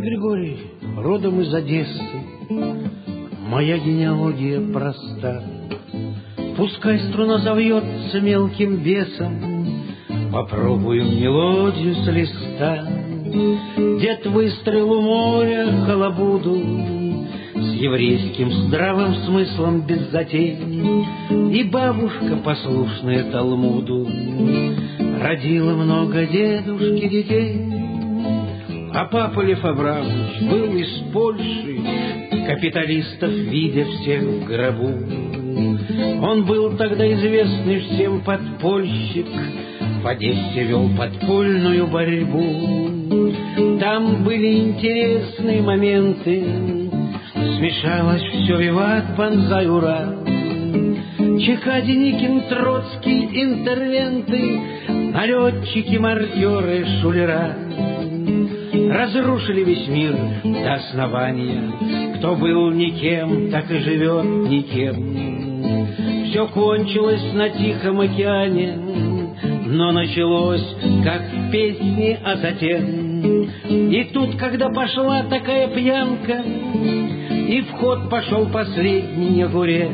Григорий родом из Одессы, моя генеалогия проста. Пускай струна завьется мелким бесом, попробуем мелодию с листа. Дед выстроил у моря халабуду с еврейским здравым смыслом без затей, и бабушка, послушная Талмуду, родила много дедушки детей. А папа Лев Абрамович был из Польши, капиталистов видя всех в гробу. Он был тогда известный всем подпольщик, в Одессе вел подпольную борьбу. Там были интересные моменты, смешалось все, виват, банзай, ура. ЧК, Деникин, Троцкий, интервенты, налетчики, мародеры, шулера разрушили весь мир до основания. Кто был никем, так и живет никем. Все кончилось на Тихом океане, но началось, как в песне о Тате. И тут, когда пошла такая пьянка, и в ход пошел последний огурец,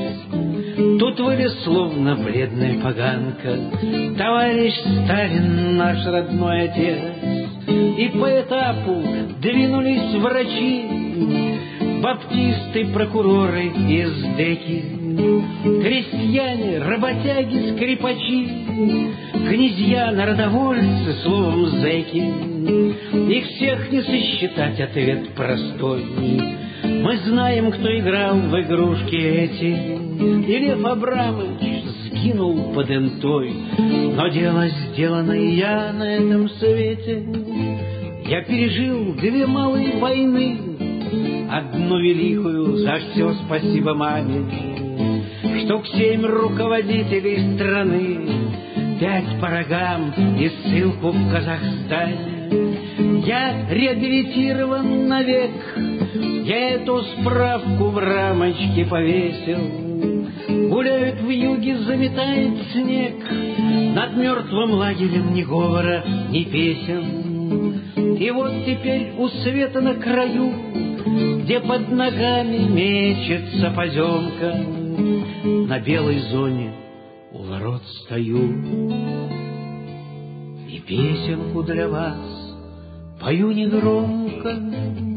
тут вылез словно бледная поганка товарищ Сталин, наш родной отец. И по этапу двинулись врачи, баптисты, прокуроры и эсдеки, крестьяне, работяги, скрипачи, князья, народовольцы, словом, зэки. Их всех не сосчитать, ответ простой. Мы знаем, кто играл в игрушки эти, и Лев Абрамович сгинул под Интой. Но дело сделано, и я на этом свете. Я пережил две малые войны, одну великую, за все спасибо маме. Штук 7 руководителей страны, 5 по рогам и ссылку в Казахстан. Я реабилитирован навек, я эту справку в рамочке повесил. Гуляют в юге, заметает снег, над мертвым лагерем ни говора, ни песен. И вот теперь у света на краю, где под ногами мечется поземка, на белой зоне у ворот стою и песенку для вас пою негромко.